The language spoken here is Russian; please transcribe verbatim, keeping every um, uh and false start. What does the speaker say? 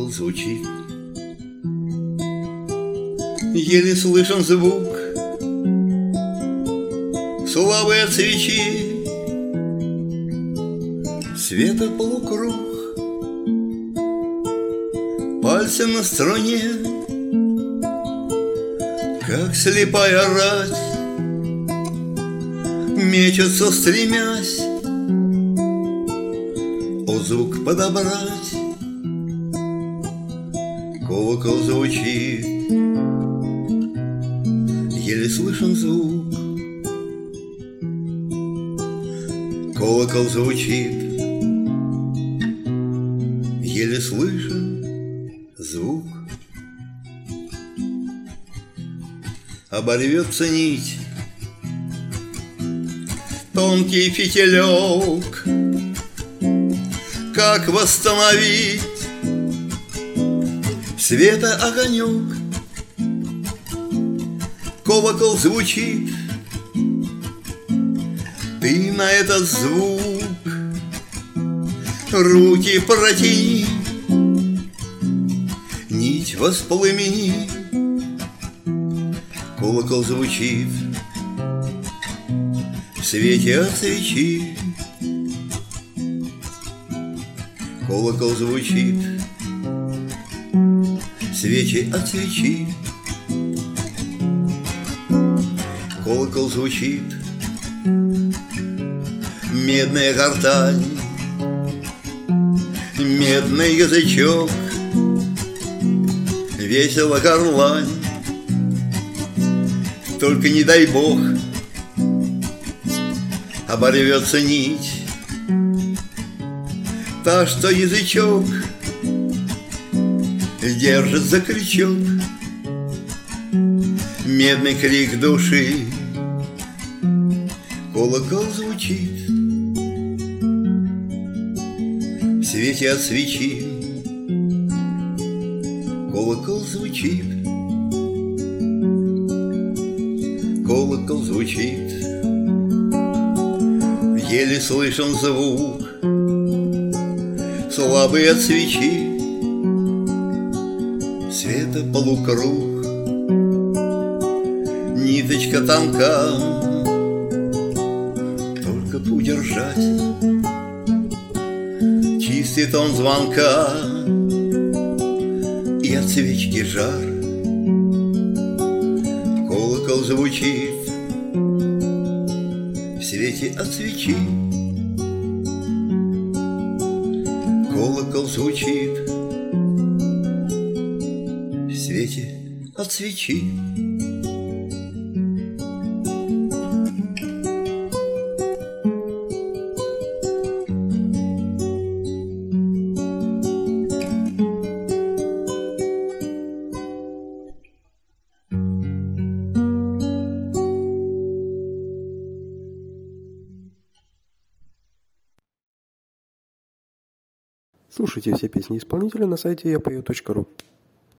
Колокол звучит, еле слышен звук слабый от свечи, света полукруг, пальцы на струне, как слепая рать, мечется, стремясь о звук подобрать. Колокол звучит, еле слышен звук. Колокол звучит, еле слышен звук. Оборвется нить, тонкий фитилек, как восстановить света огонек? Колокол звучит, ты на этот звук руки протяни, нить воспламени. Колокол звучит в свете от свечи. Колокол звучит в свете от свечи. Колокол звучит, медная гортань, медный язычок, весело горлань. Только не дай Бог оборвется нить, та, что язычок держит за крючок. Медный крик души. Колокол звучит в свете от свечи. Колокол звучит, колокол звучит, еле слышен звук слабый от свечи. Света полукруг, ниточка тонка, только б удержать чистый тон звонка и от свечки жар. Колокол звучит в свете от свечи. Колокол звучит в свете от свечи. Слушайте все песни исполнителя на сайте я пою точка ру.